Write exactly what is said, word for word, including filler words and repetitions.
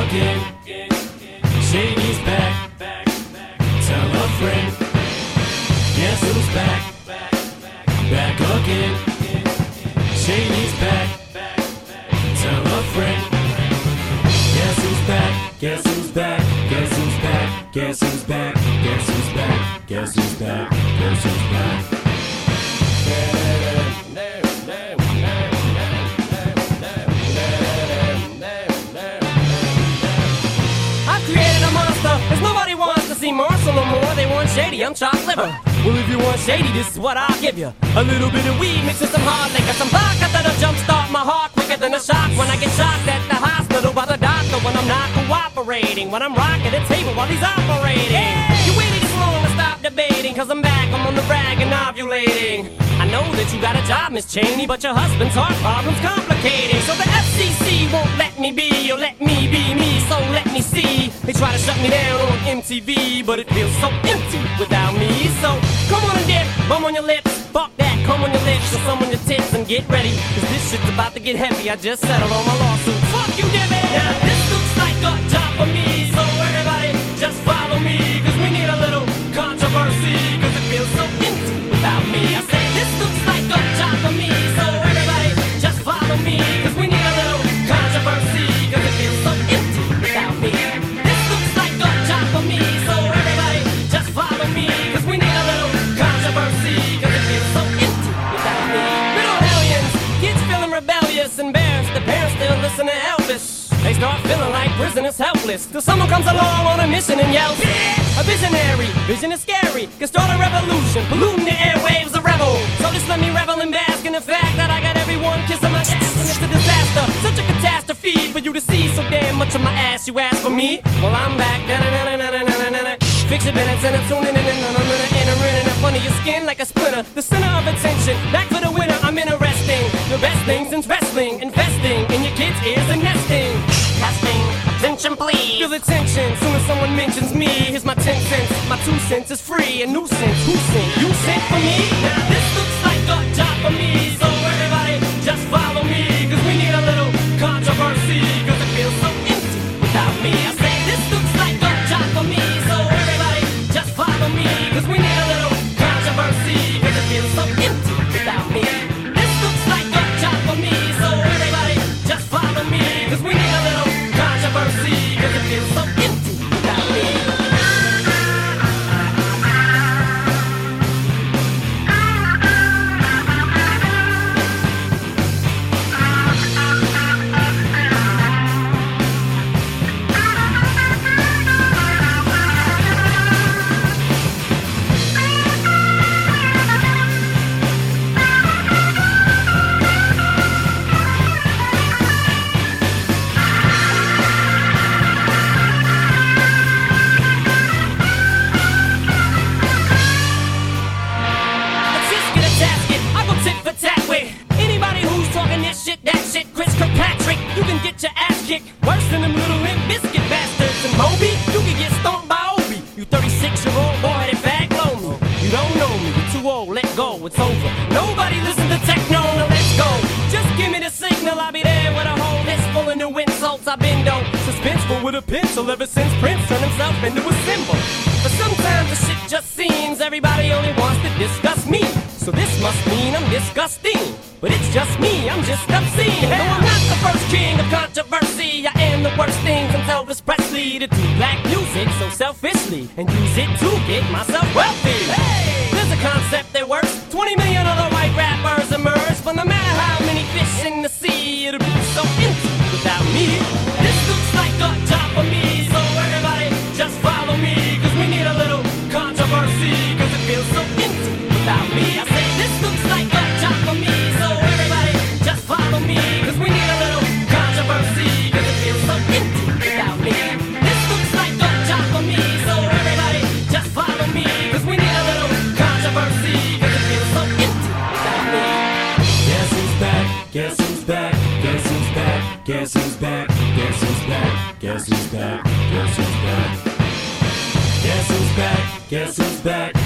again. Shady's back. Tell a friend. Guess who's back? Back again. Shady's back. Tell a friend. Guess who's back? Guess who's back? Guess who's back? Guess who's back? Guess who's back? Guess who's back? Guess who's back? I've created a monster, cause nobody wants to see Marshall no more. They want Shady, I'm chopped liver. Well, if you want Shady, this is what I'll give you. A little bit of weed mixed with some hard liquor, some vodka that'll jumpstart my heart quicker than a shock when I get shocked at the hospital by the doctor when I'm not cooperating, when I'm rocking the table while he's operating. Yeah. You waited this long to stop debating, cause I'm back, I'm on the rag and ovulating. I know that you got a job, Miss Cheney, but your husband's heart problem's complicating. So the F C C won't let me be, or let me be me, so let me see. They try to shut me down on M T V, but it feels so empty without me. So come on and dip, bum on your lips, fuck that, come on your lips, or some on your tits and get ready, cause this shit's about to get heavy. I just settled on my lawsuit. Fuck you, Debbie! Now this looks like a job for me, so everybody just follow me, cause we need a little controversy, cause it feels so empty without me. I say this looks like a job for me, so everybody just follow me, cause we need a little controversy, cause it feels so empty without me. This looks like a job for me, so everybody just follow me, cause we need a little controversy, cause it feels so empty without me. Little hellions, kids feeling rebellious, embarrassed, the parents still listen to Elvis. They start feeling like prisoners helpless, till someone comes along on a mission and yells, a visionary, vision is scary, can start a revolution, polluting the airwaves, a rebel. So just let me revel and bask in the fact that I got everyone kissing my ass, and it's a disaster, such a catastrophe for you to see so damn much of my ass. You ask for me? Well, I'm back. Fix your minutes and I'm tuning in and I'm gonna enter in up under your skin like a splinter. The center of attention, back for the winner. I'm interesting. The best things in wrestling, investing in your kids' ears and nesting. Testing, attention please. Feel the tension, soon as someone mentions me. Here's my ten cents, my two cents is free. A nuisance, who sent? You sent for me? Now this looks like a job for me, so everybody just follow me, cause we need a little controversy, cause it feels so empty without me. I say this looks like a job for me, so everybody just follow me, cause we need a little controversy, cause it feels so empty without me. This looks like a job for me, so everybody just follow me, cause we need a little controversy, cause it feels so empty without me. You can get your ass kicked worse than them little Limp Bizkit bastards. And Moby, you can get stomped by Obi. You thirty-six-year-old boy that fag blow me. You don't know me, you're too old, let go, it's over. Nobody listen to techno, now let's go. Just give me the signal, I'll be there with a whole list full of new insults. I've been though suspenseful with a pencil ever since Prince turned himself into a symbol. But sometimes the shit just seems everybody only wants to discuss me. So this must mean I'm disgusting. But it's just me, I'm just obscene. No, I'm not the first king of controversy. I am the worst thing from Elvis Presley to do black music so selfishly and use it to get myself wealthy. Hey! There's a concept that works. twenty million other white rappers emerge, but no matter how many fish in the sea, it'll be so empty without me. This looks like a job for me, so everybody just follow me, cause we need a little controversy, cause it feels so empty without me. I say this looks like a job for me, so everybody just follow me, cause we need a little controversy, cause it feels so empty without me. This looks like a job for me, so everybody just follow me, cause we need a little controversy, cause it feels so empty without me. Guess who's back? Guess who's back? Guess who's back? Guess who's back? Guess who's back? Guess who's back? Guess who's back? Guess who's back? Guess who's back?